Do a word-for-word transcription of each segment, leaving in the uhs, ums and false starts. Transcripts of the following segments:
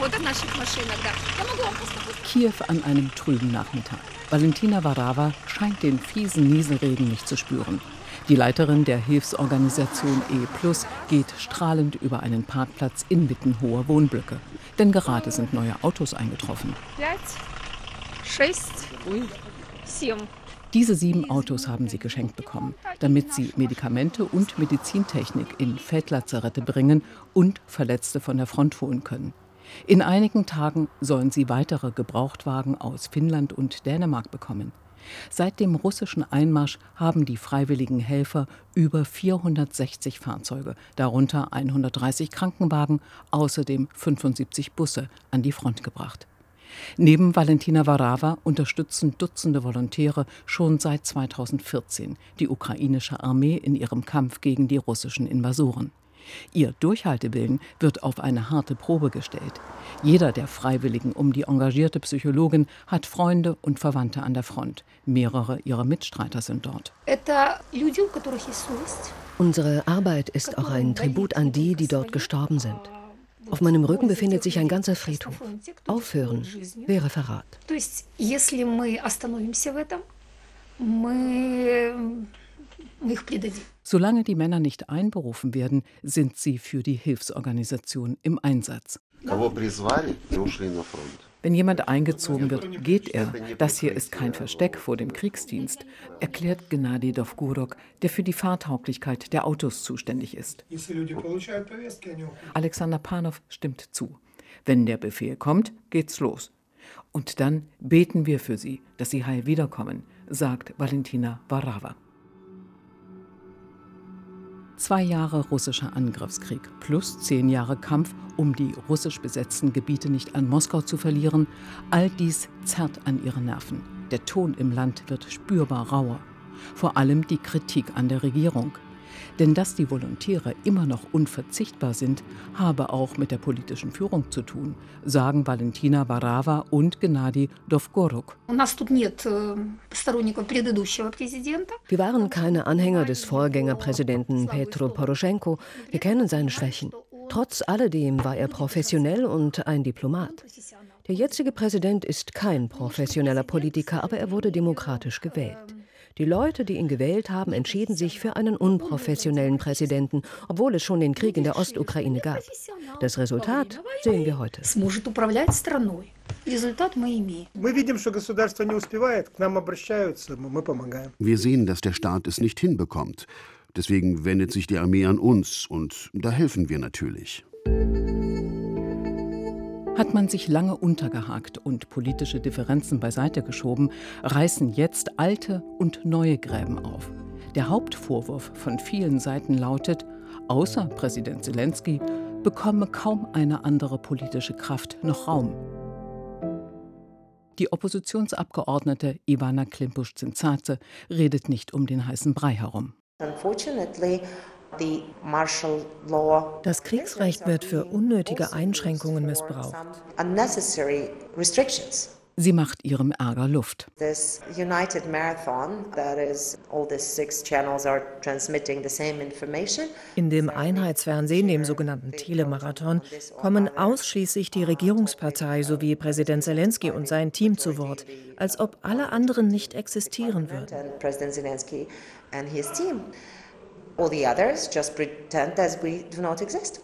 Kiew an einem trüben Nachmittag. Valentina Varawa scheint den fiesen Nieselregen nicht zu spüren. Die Leiterin der Hilfsorganisation E plus geht strahlend über einen Parkplatz inmitten hoher Wohnblöcke. Denn gerade sind neue Autos eingetroffen. Diese sieben Autos haben sie geschenkt bekommen, damit sie Medikamente und Medizintechnik in Feldlazarette bringen und Verletzte von der Front holen können. In einigen Tagen sollen sie weitere Gebrauchtwagen aus Finnland und Dänemark bekommen. Seit dem russischen Einmarsch haben die freiwilligen Helfer über vierhundertsechzig Fahrzeuge, darunter hundertdreißig Krankenwagen, außerdem fünfundsiebzig Busse an die Front gebracht. Neben Valentina Varawa unterstützen Dutzende Volontäre schon seit zweitausendvierzehn die ukrainische Armee in ihrem Kampf gegen die russischen Invasoren. Ihr Durchhaltewillen wird auf eine harte Probe gestellt. Jeder der Freiwilligen um die engagierte Psychologin hat Freunde und Verwandte an der Front. Mehrere ihrer Mitstreiter sind dort. Unsere Arbeit ist auch ein Tribut an die, die dort gestorben sind. Auf meinem Rücken befindet sich ein ganzer Friedhof. Aufhören wäre Verrat. Solange die Männer nicht einberufen werden, sind sie für die Hilfsorganisation im Einsatz. Wenn jemand eingezogen wird, geht er. Das hier ist kein Versteck vor dem Kriegsdienst, erklärt Gennady Dovgorok, der für die Fahrtauglichkeit der Autos zuständig ist. Alexander Panow stimmt zu. Wenn der Befehl kommt, geht's los. Und dann beten wir für sie, dass sie heil wiederkommen, sagt Valentina Varawa. Zwei Jahre russischer Angriffskrieg plus zehn Jahre Kampf, um die russisch besetzten Gebiete nicht an Moskau zu verlieren, all dies zerrt an ihre Nerven. Der Ton im Land wird spürbar rauer. Vor allem die Kritik an der Regierung. Denn dass die Volontäre immer noch unverzichtbar sind, habe auch mit der politischen Führung zu tun, sagen Valentina Varawa und Gennady Dovgorok. Wir waren keine Anhänger des Vorgängerpräsidenten Petro Poroschenko. Wir kennen seine Schwächen. Trotz alledem war er professionell und ein Diplomat. Der jetzige Präsident ist kein professioneller Politiker, aber er wurde demokratisch gewählt. Die Leute, die ihn gewählt haben, entschieden sich für einen unprofessionellen Präsidenten, obwohl es schon den Krieg in der Ostukraine gab. Das Resultat sehen wir heute. Wir sehen, dass der Staat es nicht hinbekommt. Deswegen wendet sich die Armee an uns und da helfen wir natürlich. Hat man sich lange untergehakt und politische Differenzen beiseite geschoben, reißen jetzt alte und neue Gräben auf. Der Hauptvorwurf von vielen Seiten lautet, außer Präsident Selenskyj bekomme kaum eine andere politische Kraft noch Raum. Die Oppositionsabgeordnete Ivana Klympusch-Zintsadze redet nicht um den heißen Brei herum. Das Kriegsrecht wird für unnötige Einschränkungen missbraucht. Sie macht ihrem Ärger Luft. In dem Einheitsfernsehen, dem sogenannten Telemarathon, kommen ausschließlich die Regierungspartei sowie Präsident Selenskyj und sein Team zu Wort, als ob alle anderen nicht existieren würden. All the others just pretend that we do not exist.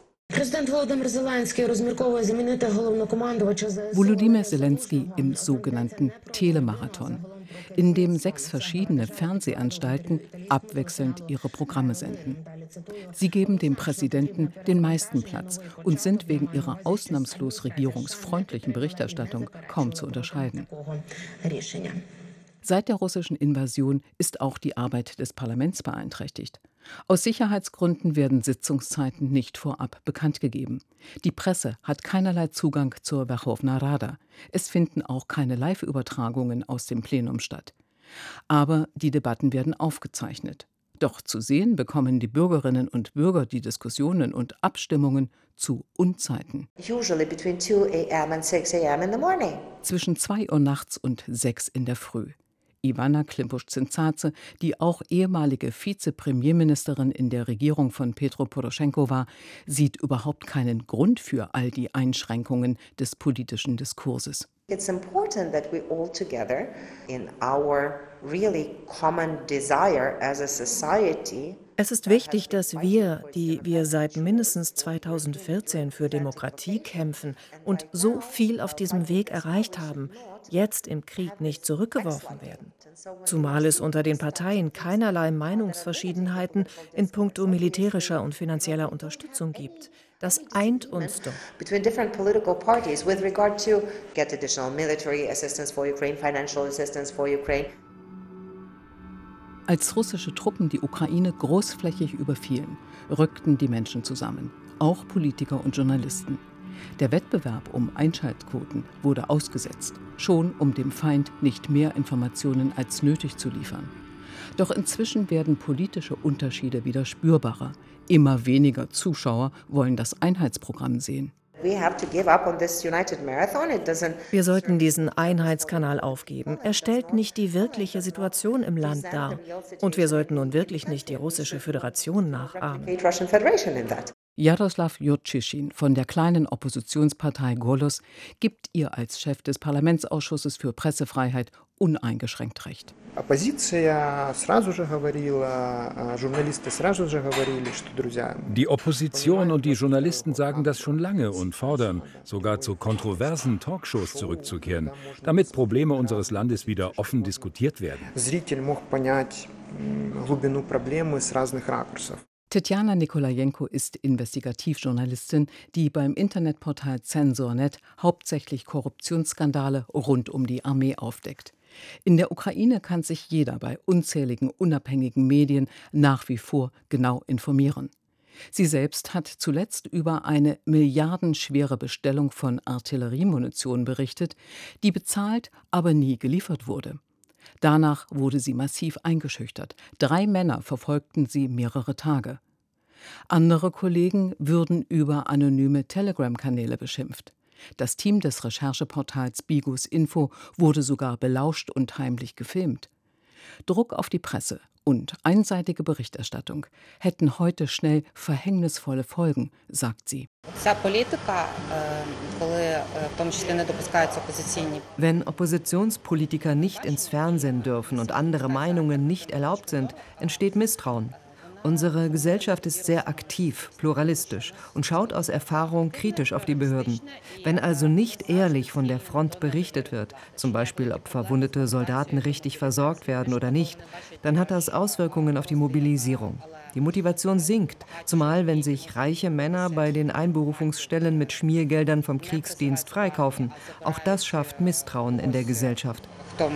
Volodymyr Selenskyj im sogenannten Telemarathon, in dem sechs verschiedene Fernsehanstalten abwechselnd ihre Programme senden. Sie geben dem Präsidenten den meisten Platz und sind wegen ihrer ausnahmslos regierungsfreundlichen Berichterstattung kaum zu unterscheiden. Seit der russischen Invasion ist auch die Arbeit des Parlaments beeinträchtigt. Aus Sicherheitsgründen werden Sitzungszeiten nicht vorab bekannt gegeben. Die Presse hat keinerlei Zugang zur Werchowna Rada. Es finden auch keine Live-Übertragungen aus dem Plenum statt. Aber die Debatten werden aufgezeichnet. Doch zu sehen bekommen die Bürgerinnen und Bürger die Diskussionen und Abstimmungen zu Unzeiten. Zwischen zwei Uhr nachts und sechs in der Früh. Ivana Klimpusch-Zintsadze, die auch ehemalige Vizepremierministerin in der Regierung von Petro Poroschenko war, sieht überhaupt keinen Grund für all die Einschränkungen des politischen Diskurses. It's important that we all together in our really common desire as a society. Es ist wichtig, dass wir, die wir seit mindestens zweitausendvierzehn für Demokratie kämpfen und so viel auf diesem Weg erreicht haben, jetzt im Krieg nicht zurückgeworfen werden. Zumal es unter den Parteien keinerlei Meinungsverschiedenheiten in puncto militärischer und finanzieller Unterstützung gibt. Das eint uns doch. Between different political parties with regard to get additional military assistance for Ukraine, financial assistance for Ukraine. Als russische Truppen die Ukraine großflächig überfielen, rückten die Menschen zusammen, auch Politiker und Journalisten. Der Wettbewerb um Einschaltquoten wurde ausgesetzt, schon um dem Feind nicht mehr Informationen als nötig zu liefern. Doch inzwischen werden politische Unterschiede wieder spürbarer. Immer weniger Zuschauer wollen das Einheitsprogramm sehen. Wir sollten diesen Einheitskanal aufgeben. Er stellt nicht die wirkliche Situation im Land dar. Und wir sollten nun wirklich nicht die Russische Föderation nachahmen. Jaroslaw Jurczyszyn von der kleinen Oppositionspartei Golos gibt ihr als Chef des Parlamentsausschusses für Pressefreiheit uneingeschränkt recht. Die Opposition und die Journalisten sagen das schon lange und fordern, sogar zu kontroversen Talkshows zurückzukehren, damit Probleme unseres Landes wieder offen diskutiert werden. Tetjana Nikolajenko ist Investigativjournalistin, die beim Internetportal Zensor Punkt net hauptsächlich Korruptionsskandale rund um die Armee aufdeckt. In der Ukraine kann sich jeder bei unzähligen unabhängigen Medien nach wie vor genau informieren. Sie selbst hat zuletzt über eine milliardenschwere Bestellung von Artilleriemunition berichtet, die bezahlt, aber nie geliefert wurde. Danach wurde sie massiv eingeschüchtert. Drei Männer verfolgten sie mehrere Tage. Andere Kollegen würden über anonyme Telegram-Kanäle beschimpft. Das Team des Rechercheportals Bigus Info wurde sogar belauscht und heimlich gefilmt. Druck auf die Presse und einseitige Berichterstattung hätten heute schnell verhängnisvolle Folgen, sagt sie. Wenn Oppositionspolitiker nicht ins Fernsehen dürfen und andere Meinungen nicht erlaubt sind, entsteht Misstrauen. Unsere Gesellschaft ist sehr aktiv, pluralistisch und schaut aus Erfahrung kritisch auf die Behörden. Wenn also nicht ehrlich von der Front berichtet wird, zum Beispiel ob verwundete Soldaten richtig versorgt werden oder nicht, dann hat das Auswirkungen auf die Mobilisierung. Die Motivation sinkt, zumal wenn sich reiche Männer bei den Einberufungsstellen mit Schmiergeldern vom Kriegsdienst freikaufen. Auch das schafft Misstrauen in der Gesellschaft.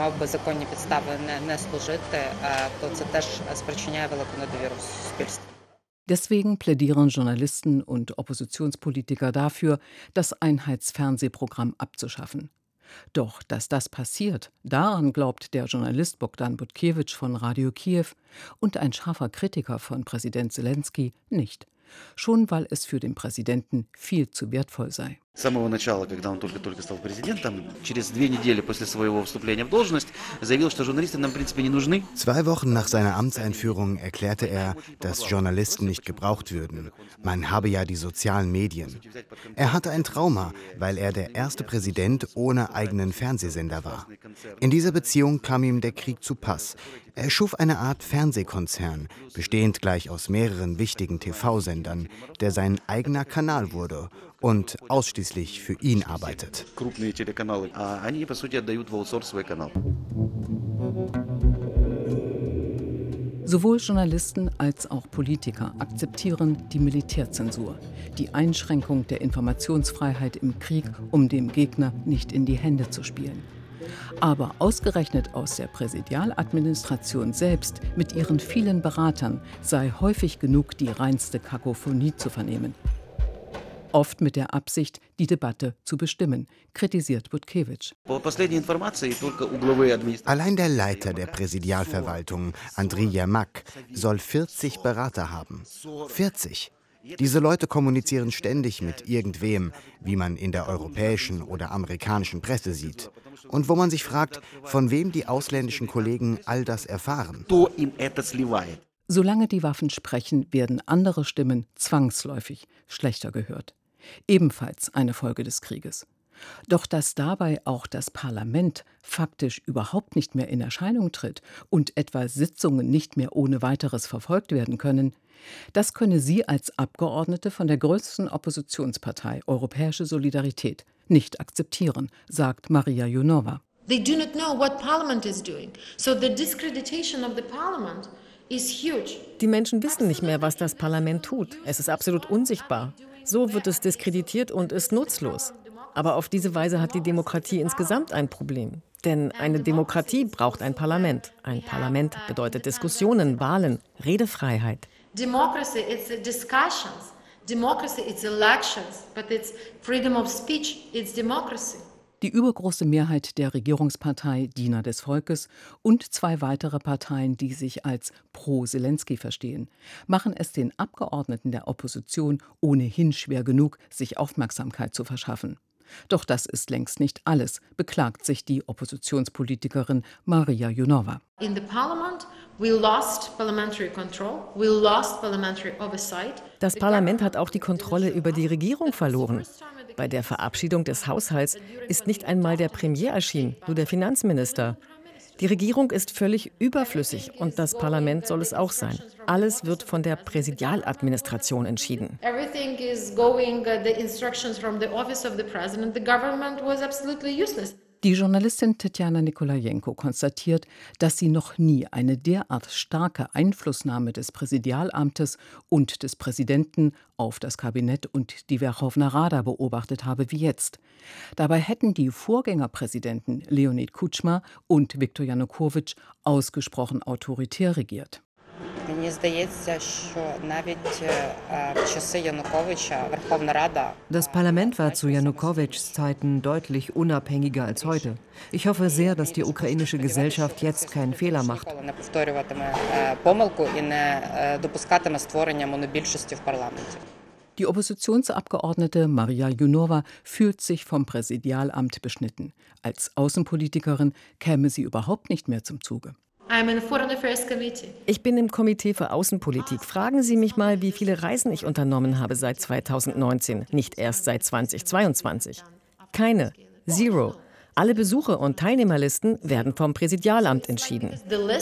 Deswegen plädieren Journalisten und Oppositionspolitiker dafür, das Einheitsfernsehprogramm abzuschaffen. Doch, dass das passiert, daran glaubt der Journalist Bogdan Budkiewicz von Radio Kiew und ein scharfer Kritiker von Präsident Selenskyj nicht. Schon weil es für den Präsidenten viel zu wertvoll sei. Zwei Wochen nach seiner Amtseinführung erklärte er, dass Journalisten nicht gebraucht würden. Man habe ja die sozialen Medien. Er hatte ein Trauma, weil er der erste Präsident ohne eigenen Fernsehsender war. In dieser Beziehung kam ihm der Krieg zu Pass. Er schuf eine Art Fernsehkonzern, bestehend gleich aus mehreren wichtigen T V-Sendern, der sein eigener Kanal wurde und ausschließlich für ihn arbeitet. Sowohl Journalisten als auch Politiker akzeptieren die Militärzensur, die Einschränkung der Informationsfreiheit im Krieg, um dem Gegner nicht in die Hände zu spielen. Aber ausgerechnet aus der Präsidialadministration selbst mit ihren vielen Beratern sei häufig genug die reinste Kakophonie zu vernehmen. Oft mit der Absicht, die Debatte zu bestimmen, kritisiert Budkiewicz. Allein der Leiter der Präsidialverwaltung, Andriy Yermak, soll vierzig Berater haben. vierzig! Diese Leute kommunizieren ständig mit irgendwem, wie man in der europäischen oder amerikanischen Presse sieht. und wo man sich fragt, von wem die ausländischen Kollegen all das erfahren. Solange die Waffen sprechen, werden andere Stimmen zwangsläufig schlechter gehört. Ebenfalls eine Folge des Krieges. Doch dass dabei auch das Parlament faktisch überhaupt nicht mehr in Erscheinung tritt und etwa Sitzungen nicht mehr ohne weiteres verfolgt werden können, das könne sie als Abgeordnete von der größten Oppositionspartei Europäische Solidarität nicht akzeptieren, sagt Maria Ioannou. They do not know what Parliament is doing. So the discreditation of the Parliament is huge. Die Menschen wissen nicht mehr, was das Parlament tut. Es ist absolut unsichtbar. So wird es diskreditiert und ist nutzlos. Aber auf diese Weise hat die Demokratie insgesamt ein Problem. Denn eine Demokratie braucht ein Parlament. Ein Parlament bedeutet Diskussionen, Wahlen, Redefreiheit. Democracy, it's discussions. Democracy, it's elections. But it's freedom of speech, it's democracy. Die übergroße Mehrheit der Regierungspartei Diener des Volkes und zwei weitere Parteien, die sich als pro-Selensky verstehen, machen es den Abgeordneten der Opposition ohnehin schwer genug, sich Aufmerksamkeit zu verschaffen. Doch das ist längst nicht alles, beklagt sich die Oppositionspolitikerin Maria Ioannou. In the parliament we lost parliamentary control, we lost parliamentary oversight. Das Parlament hat auch die Kontrolle über die Regierung verloren. Bei der Verabschiedung des Haushalts ist nicht einmal der Premier erschienen, nur der Finanzminister. Die Regierung ist völlig überflüssig und das Parlament soll es auch sein. Alles wird von der Präsidialadministration entschieden. Everything is going uh, the instructions from the office of the president. The government was absolutely useless. Die Journalistin Tetjana Nikolajenko konstatiert, dass sie noch nie eine derart starke Einflussnahme des Präsidialamtes und des Präsidenten auf das Kabinett und die Werchowna Rada beobachtet habe wie jetzt. Dabei hätten die Vorgängerpräsidenten Leonid Kuchma und Viktor Janukowitsch ausgesprochen autoritär regiert. Das Parlament war zu Janukowitschs Zeiten deutlich unabhängiger als heute. Ich hoffe sehr, dass die ukrainische Gesellschaft jetzt keinen Fehler macht. Die Oppositionsabgeordnete Maria Ioannou fühlt sich vom Präsidialamt beschnitten. Als Außenpolitikerin käme sie überhaupt nicht mehr zum Zuge. Ich bin im Komitee für Außenpolitik. Fragen Sie mich mal, wie viele Reisen ich unternommen habe seit zweitausendneunzehn, nicht erst seit zweitausendzweiundzwanzig. Keine. Zero. Alle Besuche und Teilnehmerlisten werden vom Präsidialamt entschieden.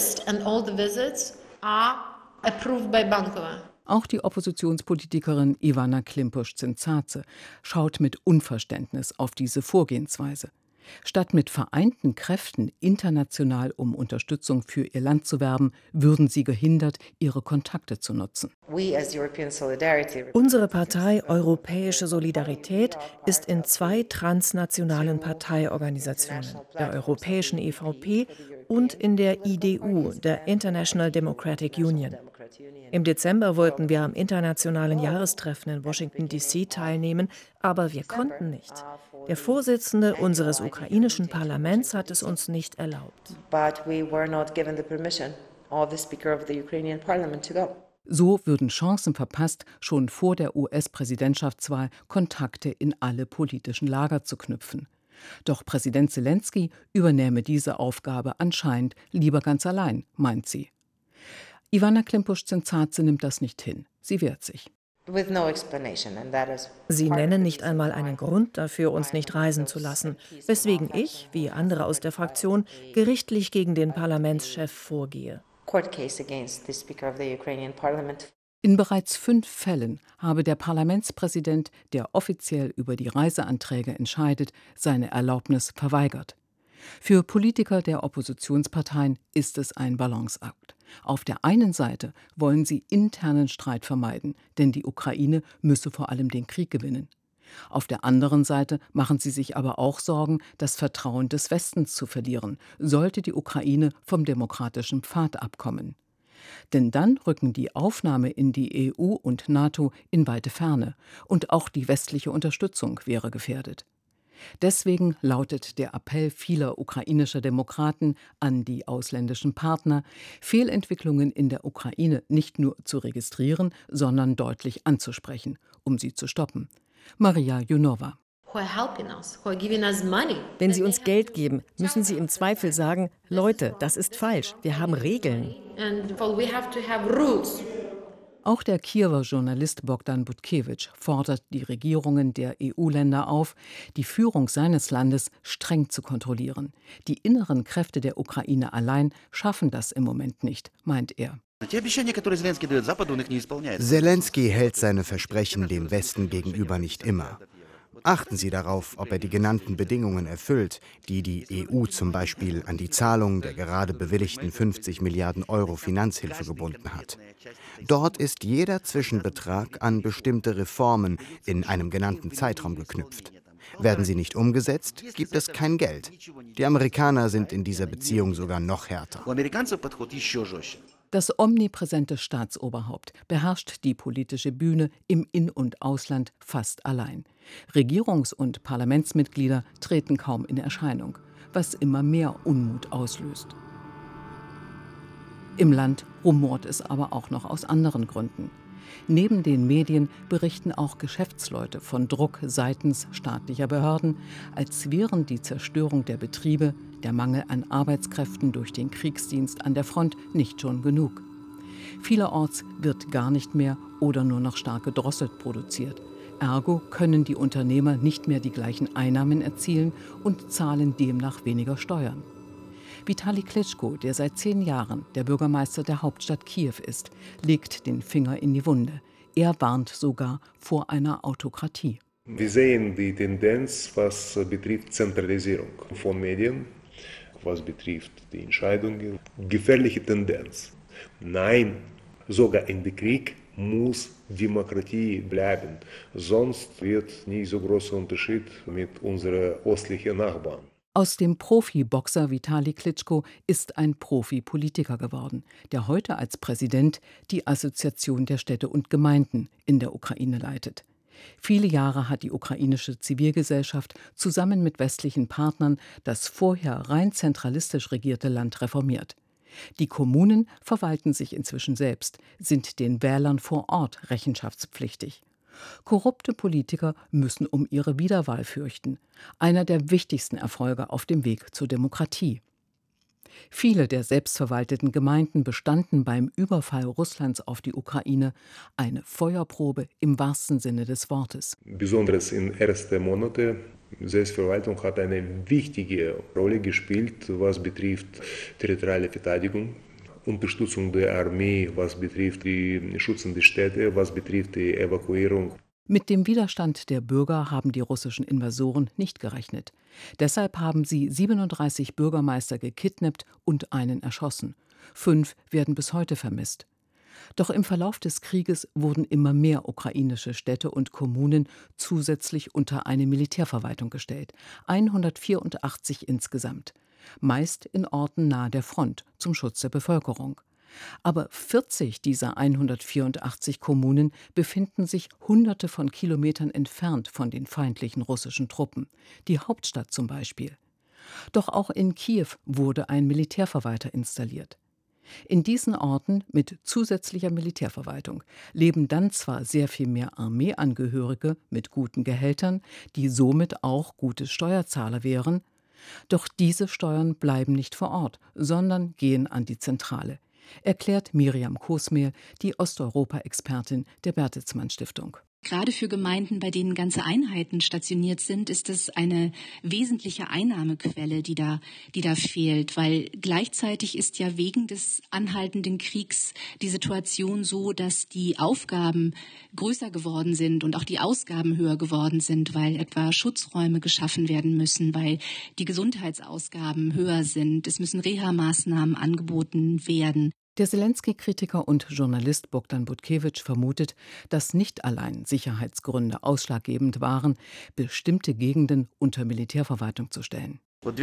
Auch die Oppositionspolitikerin Ivana Klimpusch-Zintsadze schaut mit Unverständnis auf diese Vorgehensweise. Statt mit vereinten Kräften international um Unterstützung für ihr Land zu werben, würden sie gehindert, ihre Kontakte zu nutzen. Unsere Partei Europäische Solidarität ist in zwei transnationalen Parteiorganisationen, der Europäischen E V P und in der I D U, der International Democratic Union. Im Dezember wollten wir am internationalen Jahrestreffen in Washington D C teilnehmen, aber wir konnten nicht. Der Vorsitzende unseres ukrainischen Parlaments hat es uns nicht erlaubt. So würden Chancen verpasst, schon vor der U S-Präsidentschaftswahl Kontakte in alle politischen Lager zu knüpfen. Doch Präsident Selensky übernehme diese Aufgabe anscheinend lieber ganz allein, meint sie. Ivana Klimpusch-Zintsadze nimmt das nicht hin. Sie wehrt sich. Sie nennen nicht einmal einen Grund dafür, uns nicht reisen zu lassen, weswegen ich, wie andere aus der Fraktion, gerichtlich gegen den Parlamentschef vorgehe. In bereits fünf Fällen habe der Parlamentspräsident, der offiziell über die Reiseanträge entscheidet, seine Erlaubnis verweigert. Für Politiker der Oppositionsparteien ist es ein Balanceakt. Auf der einen Seite wollen sie internen Streit vermeiden, denn die Ukraine müsse vor allem den Krieg gewinnen. Auf der anderen Seite machen sie sich aber auch Sorgen, das Vertrauen des Westens zu verlieren, sollte die Ukraine vom demokratischen Pfad abkommen. Denn dann rücken die Aufnahme in die E U und NATO in weite Ferne und auch die westliche Unterstützung wäre gefährdet. Deswegen lautet der Appell vieler ukrainischer Demokraten an die ausländischen Partner, Fehlentwicklungen in der Ukraine nicht nur zu registrieren, sondern deutlich anzusprechen, um sie zu stoppen. Maria Ioannou. Wenn sie uns Geld geben, müssen sie im Zweifel sagen, Leute, das ist falsch, wir haben Regeln. Auch der Kiewer Journalist Bogdan Butkewitsch fordert die Regierungen der E U-Länder auf, die Führung seines Landes streng zu kontrollieren. Die inneren Kräfte der Ukraine allein schaffen das im Moment nicht, meint er. Selensky hält seine Versprechen dem Westen gegenüber nicht immer. Achten Sie darauf, ob er die genannten Bedingungen erfüllt, die die E U zum Beispiel an die Zahlung der gerade bewilligten fünfzig Milliarden Euro Finanzhilfe gebunden hat. Dort ist jeder Zwischenbetrag an bestimmte Reformen in einem genannten Zeitraum geknüpft. Werden sie nicht umgesetzt, gibt es kein Geld. Die Amerikaner sind in dieser Beziehung sogar noch härter. Das omnipräsente Staatsoberhaupt beherrscht die politische Bühne im In- und Ausland fast allein. Regierungs- und Parlamentsmitglieder treten kaum in Erscheinung, was immer mehr Unmut auslöst. Im Land rumort es aber auch noch aus anderen Gründen. Neben den Medien berichten auch Geschäftsleute von Druck seitens staatlicher Behörden, als wären die Zerstörung der Betriebe, der Mangel an Arbeitskräften durch den Kriegsdienst an der Front nicht schon genug. Vielerorts wird gar nicht mehr oder nur noch stark gedrosselt produziert. Ergo können die Unternehmer nicht mehr die gleichen Einnahmen erzielen und zahlen demnach weniger Steuern. Vitali Klitschko, der seit zehn Jahren der Bürgermeister der Hauptstadt Kiew ist, legt den Finger in die Wunde. Er warnt sogar vor einer Autokratie. Wir sehen die Tendenz, was betrifft Zentralisierung von Medien, was betrifft die Entscheidungen. Gefährliche Tendenz. Nein, sogar in dem Krieg muss Demokratie bleiben. Sonst wird nicht so großer Unterschied mit unseren östlichen Nachbarn. Aus dem Profiboxer Vitali Klitschko ist ein Profipolitiker geworden, der heute als Präsident die Assoziation der Städte und Gemeinden in der Ukraine leitet. Viele Jahre hat die ukrainische Zivilgesellschaft zusammen mit westlichen Partnern das vorher rein zentralistisch regierte Land reformiert. Die Kommunen verwalten sich inzwischen selbst, sind den Wählern vor Ort rechenschaftspflichtig. Korrupte Politiker müssen um ihre Wiederwahl fürchten. Einer der wichtigsten Erfolge auf dem Weg zur Demokratie. Viele der selbstverwalteten Gemeinden bestanden beim Überfall Russlands auf die Ukraine eine Feuerprobe im wahrsten Sinne des Wortes. Besonders in den ersten Monaten. Selbstverwaltung hat eine wichtige Rolle gespielt, was betrifft territoriale Verteidigung. Unterstützung der Armee, was betrifft die schützende Städte, was betrifft die Evakuierung. Mit dem Widerstand der Bürger haben die russischen Invasoren nicht gerechnet. Deshalb haben sie siebenunddreißig Bürgermeister gekidnappt und einen erschossen. Fünf werden bis heute vermisst. Doch im Verlauf des Krieges wurden immer mehr ukrainische Städte und Kommunen zusätzlich unter eine Militärverwaltung gestellt. hundertvierundachtzig insgesamt. Meist in Orten nahe der Front zum Schutz der Bevölkerung. Aber vierzig dieser hundertvierundachtzig Kommunen befinden sich hunderte von Kilometern entfernt von den feindlichen russischen Truppen, die Hauptstadt zum Beispiel. Doch auch in Kiew wurde ein Militärverwalter installiert. In diesen Orten mit zusätzlicher Militärverwaltung leben dann zwar sehr viel mehr Armeeangehörige mit guten Gehältern, die somit auch gute Steuerzahler wären, doch diese Steuern bleiben nicht vor Ort, sondern gehen an die Zentrale, erklärt Miriam Kosmehl, die Osteuropa-Expertin der Bertelsmann Stiftung. Gerade für Gemeinden, bei denen ganze Einheiten stationiert sind, ist es eine wesentliche Einnahmequelle, die da, die da fehlt, weil gleichzeitig ist ja wegen des anhaltenden Kriegs die Situation so, dass die Aufgaben größer geworden sind und auch die Ausgaben höher geworden sind, weil etwa Schutzräume geschaffen werden müssen, weil die Gesundheitsausgaben höher sind, es müssen Reha-Maßnahmen angeboten werden. Der Selensky-Kritiker und Journalist Bogdan Butkewitsch vermutet, dass nicht allein Sicherheitsgründe ausschlaggebend waren, bestimmte Gegenden unter Militärverwaltung zu stellen.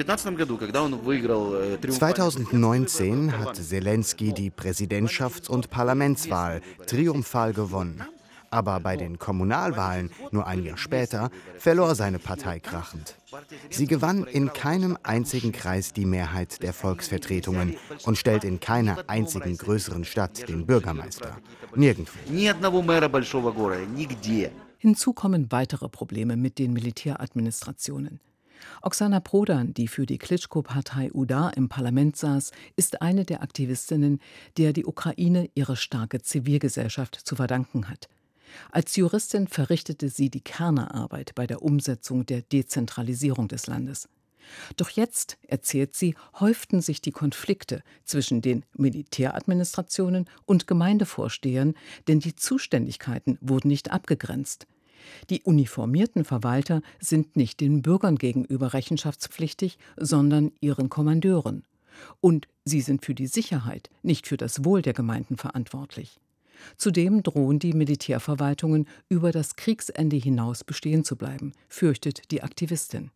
zweitausendneunzehn hat Selensky die Präsidentschafts- und Parlamentswahl triumphal gewonnen. Aber bei den Kommunalwahlen, nur ein Jahr später, verlor seine Partei krachend. Sie gewann in keinem einzigen Kreis die Mehrheit der Volksvertretungen und stellt in keiner einzigen größeren Stadt den Bürgermeister. Nirgendwo. Hinzu kommen weitere Probleme mit den Militäradministrationen. Oksana Prodan, die für die Klitschko-Partei Udar im Parlament saß, ist eine der Aktivistinnen, der die Ukraine ihre starke Zivilgesellschaft zu verdanken hat. Als Juristin verrichtete sie die Kernarbeit bei der Umsetzung der Dezentralisierung des Landes. Doch jetzt, erzählt sie, häuften sich die Konflikte zwischen den Militäradministrationen und Gemeindevorstehern, denn die Zuständigkeiten wurden nicht abgegrenzt. Die uniformierten Verwalter sind nicht den Bürgern gegenüber rechenschaftspflichtig, sondern ihren Kommandeuren. Und sie sind für die Sicherheit, nicht für das Wohl der Gemeinden verantwortlich. Zudem drohen die Militärverwaltungen über das Kriegsende hinaus bestehen zu bleiben, fürchtet die Aktivistin.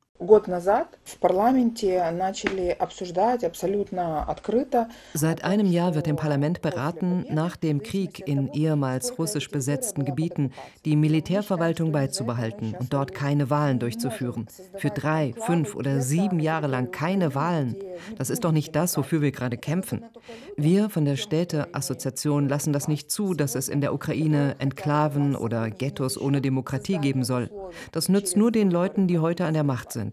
Seit einem Jahr wird im Parlament beraten, nach dem Krieg in ehemals russisch besetzten Gebieten die Militärverwaltung beizubehalten und dort keine Wahlen durchzuführen. Für drei, fünf oder sieben Jahre lang keine Wahlen. Das ist doch nicht das, wofür wir gerade kämpfen. Wir von der Städteassoziation lassen das nicht zu, dass es in der Ukraine Enklaven oder Ghettos ohne Demokratie geben soll. Das nützt nur den Leuten, die heute an der Macht sind.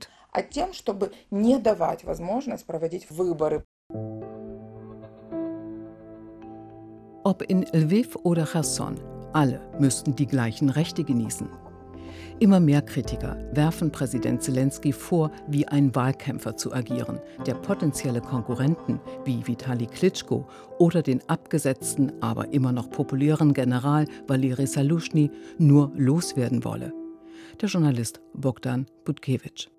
Ob in Lviv oder Cherson, alle müssten die gleichen Rechte genießen. Immer mehr Kritiker werfen Präsident Selenskyj vor, wie ein Wahlkämpfer zu agieren, der potenzielle Konkurrenten wie Vitali Klitschko oder den abgesetzten, aber immer noch populären General Valeri Saluschny nur loswerden wolle. Der Journalist Bogdan Butkewitsch.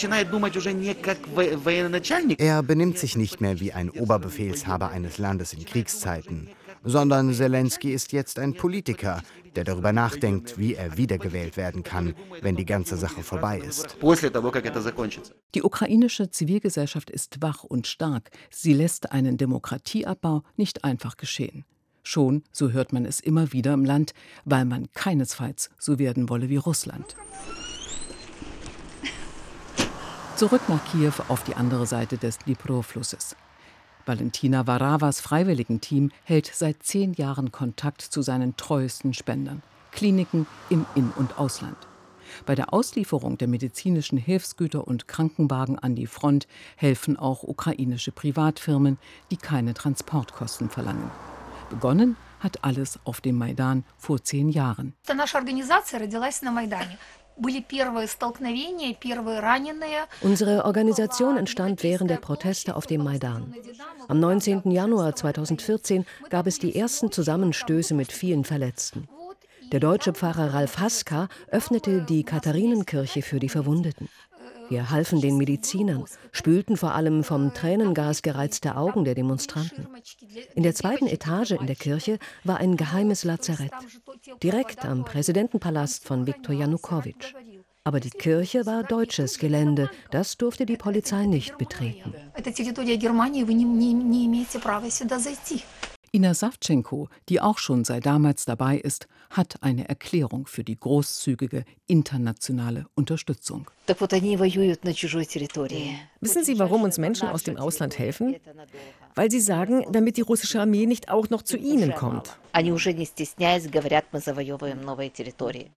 Er benimmt sich nicht mehr wie ein Oberbefehlshaber eines Landes in Kriegszeiten, sondern Selenskyj ist jetzt ein Politiker, der darüber nachdenkt, wie er wiedergewählt werden kann, wenn die ganze Sache vorbei ist. Die ukrainische Zivilgesellschaft ist wach und stark. Sie lässt einen Demokratieabbau nicht einfach geschehen. Schon, so hört man es immer wieder im Land, weil man keinesfalls so werden wolle wie Russland. Zurück nach Kiew auf die andere Seite des Dnipro-Flusses. Valentina Varavas Freiwilligenteam hält seit zehn Jahren Kontakt zu seinen treuesten Spendern, Kliniken im In- und Ausland. Bei der Auslieferung der medizinischen Hilfsgüter und Krankenwagen an die Front helfen auch ukrainische Privatfirmen, die keine Transportkosten verlangen. Begonnen hat alles auf dem Maidan vor zehn Jahren. Unsere Organisation entstand während der Proteste auf dem Maidan. Am neunzehnten Januar zweitausendvierzehn gab es die ersten Zusammenstöße mit vielen Verletzten. Der deutsche Pfarrer Ralf Haska öffnete die Katharinenkirche für die Verwundeten. Wir halfen den Medizinern, spülten vor allem vom Tränengas gereizte Augen der Demonstranten. In der zweiten Etage in der Kirche war ein geheimes Lazarett, direkt am Präsidentenpalast von Viktor Janukowitsch. Aber die Kirche war deutsches Gelände, das durfte die Polizei nicht betreten. Ina Savchenko, die auch schon seit damals dabei ist, hat eine Erklärung für die großzügige internationale Unterstützung. Wissen Sie, warum uns Menschen aus dem Ausland helfen? Weil sie sagen, damit die russische Armee nicht auch noch zu ihnen kommt.